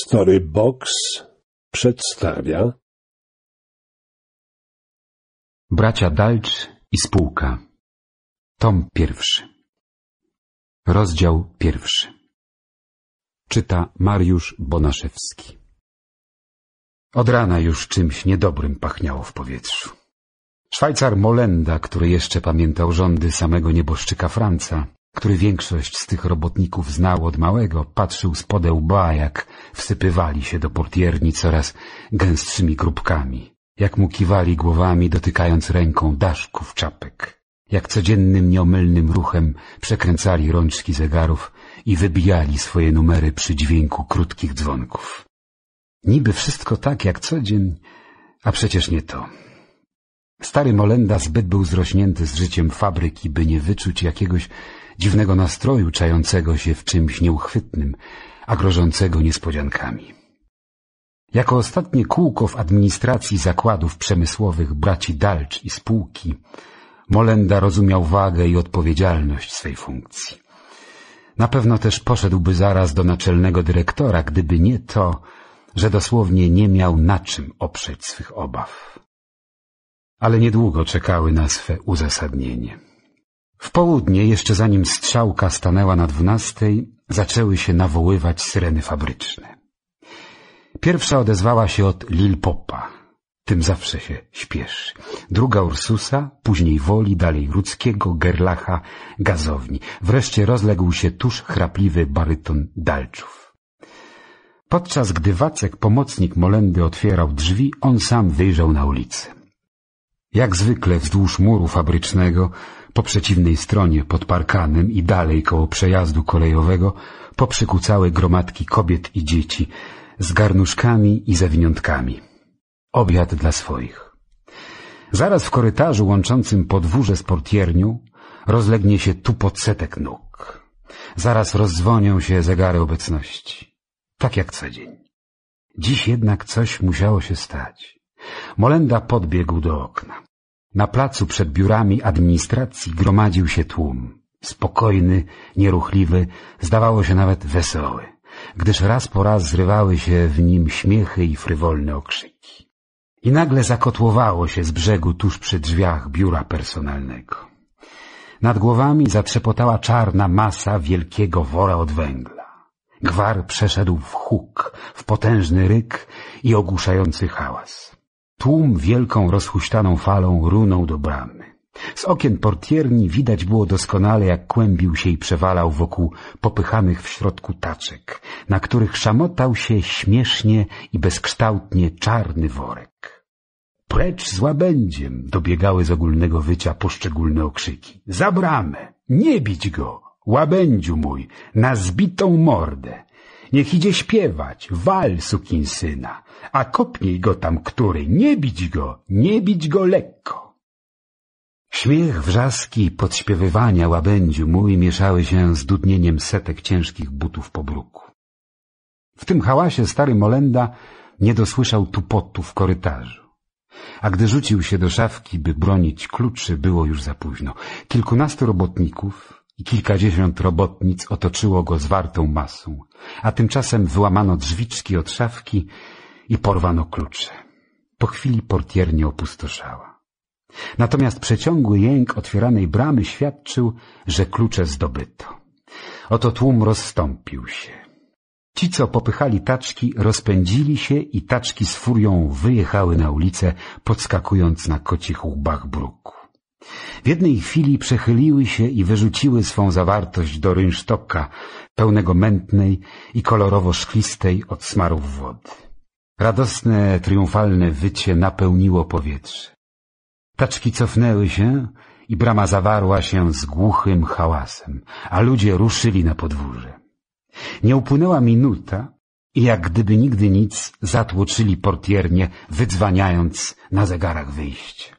Storybox przedstawia Bracia Dalcz i spółka. Tom 1. Rozdział 1. Czyta Mariusz Bonaszewski. Od rana już czymś niedobrym pachniało w powietrzu. Szwajcar Molenda, który jeszcze pamiętał rządy samego nieboszczyka Franca, który większość z tych robotników znał od małego, patrzył z podeł łba, jak wsypywali się do portierni coraz gęstszymi grupkami, jak mu kiwali głowami, dotykając ręką daszków czapek, jak codziennym nieomylnym ruchem przekręcali rączki zegarów i wybijali swoje numery przy dźwięku krótkich dzwonków. Niby wszystko tak jak co dzień, a przecież nie to. Stary Molenda zbyt był zrośnięty z życiem fabryki, by nie wyczuć jakiegoś dziwnego nastroju czającego się w czymś nieuchwytnym, a grożącego niespodziankami. Jako ostatnie kółko w administracji zakładów przemysłowych braci Dalcz i spółki, Molenda rozumiał wagę i odpowiedzialność swej funkcji. Na pewno też poszedłby zaraz do naczelnego dyrektora, gdyby nie to, że dosłownie nie miał na czym oprzeć swych obaw. Ale niedługo czekały na swe uzasadnienie. W południe, jeszcze zanim strzałka stanęła na 12, zaczęły się nawoływać syreny fabryczne. Pierwsza odezwała się od Lilpopa, tym zawsze się śpieszy. Druga Ursusa, później Woli, dalej Rudzkiego, Gerlacha, Gazowni. Wreszcie rozległ się tuż chrapliwy baryton Dalczów. Podczas gdy Wacek, pomocnik Molendy, otwierał drzwi, on sam wyjrzał na ulicę. Jak zwykle wzdłuż muru fabrycznego, po przeciwnej stronie pod parkanem i dalej koło przejazdu kolejowego poprzykucały gromadki kobiet i dzieci z garnuszkami i zawiniątkami. Obiad dla swoich. Zaraz w korytarzu łączącym podwórze z portiernią rozlegnie się tupot setek nóg. Zaraz rozdzwonią się zegary obecności. Tak jak co dzień. Dziś jednak coś musiało się stać. Molenda podbiegł do okna. Na placu przed biurami administracji gromadził się tłum. Spokojny, nieruchliwy, zdawało się nawet wesoły, gdyż raz po raz zrywały się w nim śmiechy i frywolne okrzyki. I nagle zakotłowało się z brzegu tuż przy drzwiach biura personalnego. Nad głowami zatrzepotała czarna masa wielkiego wora od węgla. Gwar przeszedł w huk, w potężny ryk i ogłuszający hałas. Tłum wielką, rozhuśtaną falą runął do bramy. Z okien portierni widać było doskonale, jak kłębił się i przewalał wokół popychanych w środku taczek, na których szamotał się śmiesznie i bezkształtnie czarny worek. Precz z łabędziem! Dobiegały z ogólnego wycia poszczególne okrzyki. Za bramę! Nie bić go! Łabędziu mój! Na zbitą mordę! Niech idzie śpiewać, wal sukinsyna, a kopnij go tam który, nie bić go lekko. Śmiech, wrzaski i podśpiewywania łabędziu mój mieszały się z dudnieniem setek ciężkich butów po bruku. W tym hałasie stary Molenda nie dosłyszał tupotu w korytarzu, a gdy rzucił się do szafki, by bronić kluczy, było już za późno. Kilkunastu robotników i kilkadziesiąt robotnic otoczyło go zwartą masą, a tymczasem wyłamano drzwiczki od szafki i porwano klucze. Po chwili portiernia opustoszała. Natomiast przeciągły jęk otwieranej bramy świadczył, że klucze zdobyto. Oto tłum rozstąpił się. Ci, co popychali taczki, rozpędzili się i taczki z furią wyjechały na ulicę, podskakując na kocich łbach bruku. W jednej chwili przechyliły się i wyrzuciły swą zawartość do rynsztoka, pełnego mętnej i kolorowo szklistej od smarów wody. Radosne, triumfalne wycie napełniło powietrze. Taczki cofnęły się i brama zawarła się z głuchym hałasem, a ludzie ruszyli na podwórze. Nie upłynęła minuta i jak gdyby nigdy nic zatłoczyli portiernię, wydzwaniając na zegarach wyjście.